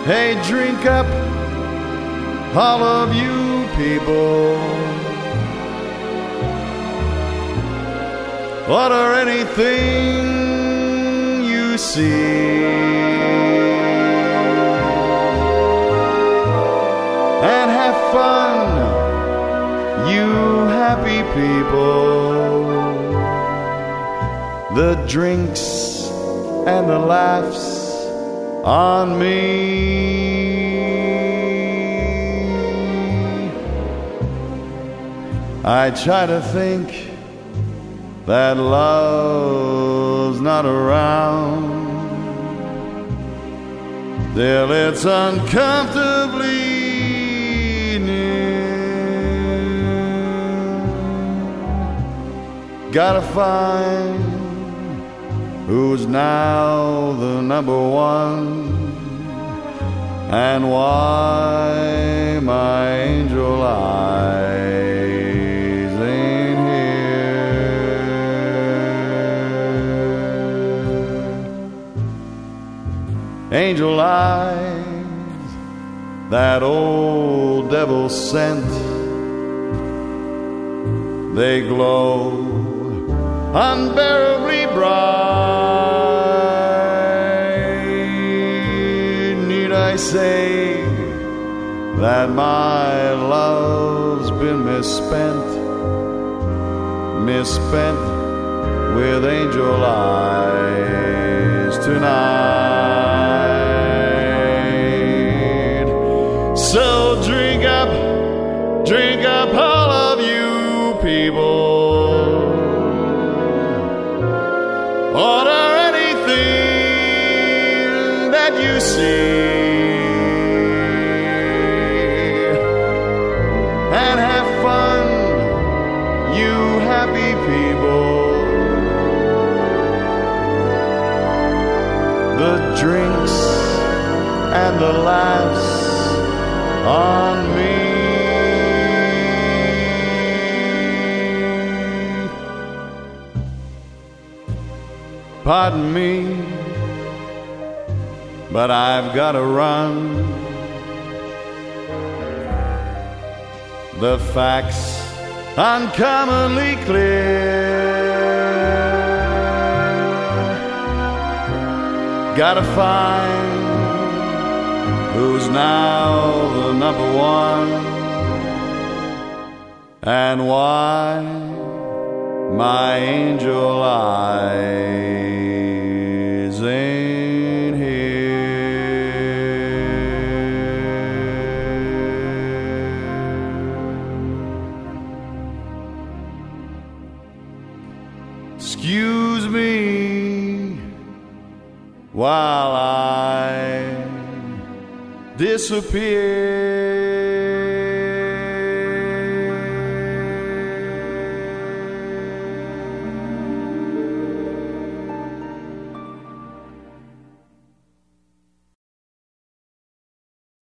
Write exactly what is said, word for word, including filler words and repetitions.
Hey, drink up, all of you people. Order anything you see, and have fun, you happy people. The drinks and the laughs on me. I try to think that love's not around till it's uncomfortably near. Gotta find who's now the number one, and why my angel eyes ain't here. Angel eyes, that old devil sent, they glow unbearably bright. Need I say that my love's been misspent, misspent with angel eyes tonight? So drink up, drink up, all of you people. Order anything that you see, and have fun, you happy people. The drinks and the laughs on me. Pardon me, but I've gotta run. The facts uncommonly clear. Gotta find who's now the number one, and why my angel eyes ain't here. Excuse me while I disappear.